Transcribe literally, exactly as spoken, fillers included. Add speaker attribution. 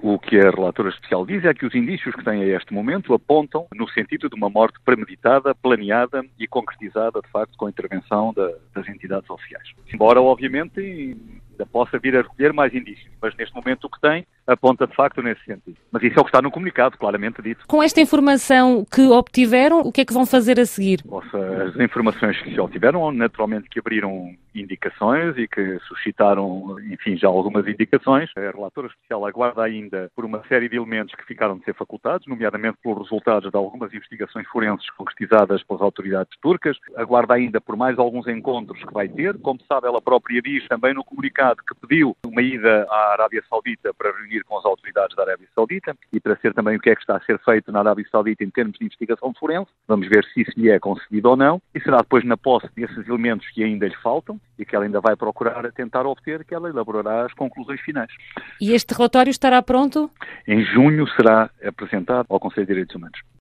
Speaker 1: O que a relatora especial diz é que os indícios que tem a este momento apontam no sentido de uma morte premeditada, planeada e concretizada, de facto, com a intervenção da, das entidades oficiais. Embora, obviamente, ainda possa vir a recolher mais indícios, mas neste momento o que tem aponta, de facto, nesse sentido. Mas isso é o que está no comunicado, claramente dito.
Speaker 2: Com esta informação que obtiveram, o que é que vão fazer a seguir?
Speaker 1: Ouça, as informações que se obtiveram, naturalmente que abriram indicações e que suscitaram, enfim, já algumas indicações. A relatora especial aguarda ainda por uma série de elementos que ficaram de ser facultados, nomeadamente pelos resultados de algumas investigações forenses concretizadas pelas autoridades turcas. Aguarda ainda por mais alguns encontros que vai ter. Como sabe, ela própria diz também no comunicado que pediu uma ida à Arábia Saudita para reunir com as autoridades da Arábia Saudita e para ser também o que é que está a ser feito na Arábia Saudita em termos de investigação forense. Vamos ver se isso lhe é concedido ou não. E será depois na posse desses elementos que ainda lhe faltam e que ela ainda vai procurar tentar obter, que ela elaborará as conclusões finais.
Speaker 2: E este relatório estará pronto?
Speaker 1: Em junho será apresentado ao Conselho de Direitos Humanos.